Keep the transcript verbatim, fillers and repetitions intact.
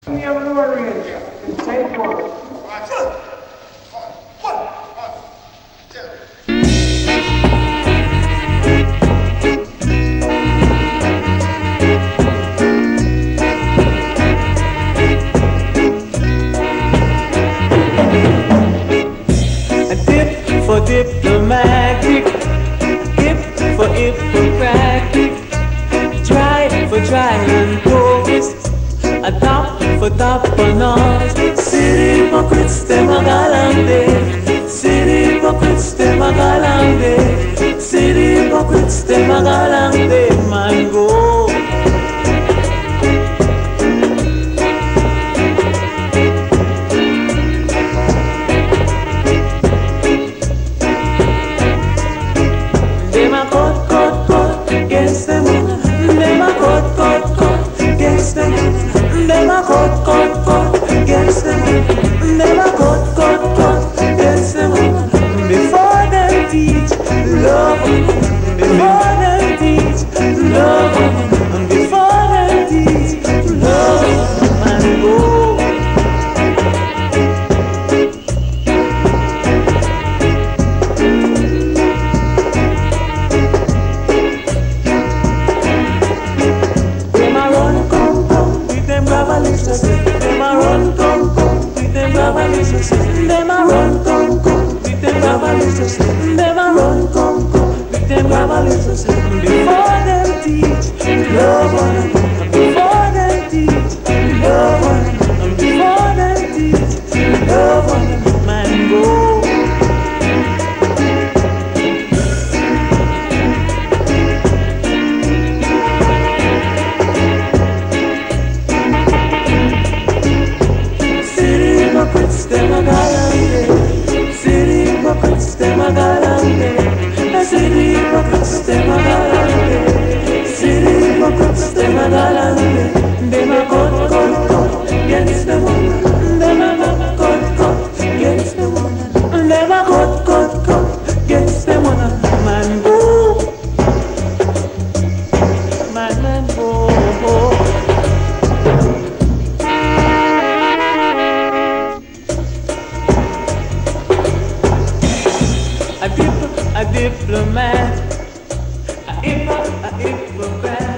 The other range in take one. Dip for diplomatic, hip for hippocratic, try for trial tourist, a top for tapanos. City hypocrites, them a galante. City hypocrites, them a galante. City hypocrites, them a galante. Man go. Them a cut, cut, cut against them. Them a cut, cut, cut against them. Them a cut, cut, cut against them. Them a cut, cut, cut against them. Before them teach love, before them teach love, before them teach love, man go. Them a run, come, come, with them ravalistas. Them a run, come, come, with them ravalistas. Them a run, come, come, with them ravalistas. Them a run, come, come, with them ravalistas. Before them teach love one, before them teach love one, before them teach love one, man go. City hypocrites, them a galante. City hypocrites, them a galante. City hypocrites, them a galante. City hypocrites, them a galante. Them a cut, cut, cut against the woman. Them a cut, cut against the woman. Them a cut, cut, cut against the woman. Man go, man, man go. A dip, a diplomat, a hip, a hypocrite.